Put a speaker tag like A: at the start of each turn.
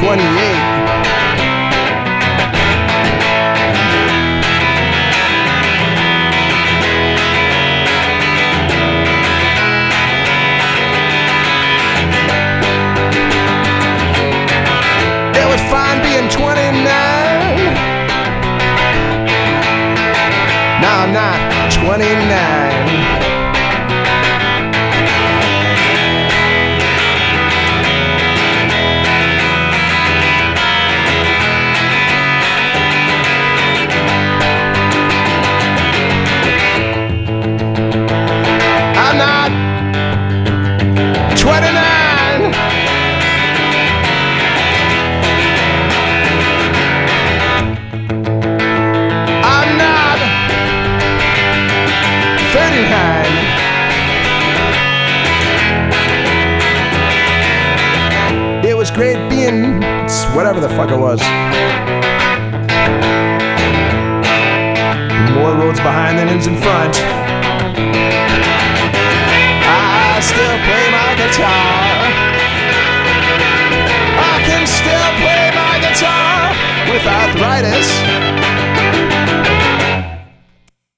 A: 28. It was fine being 29. No, I'm not 29. I'm not 29. I'm not 39. It was great being whatever the fuck it was. More roads behind than is in front. I still play my guitar. I can still play my guitar with arthritis.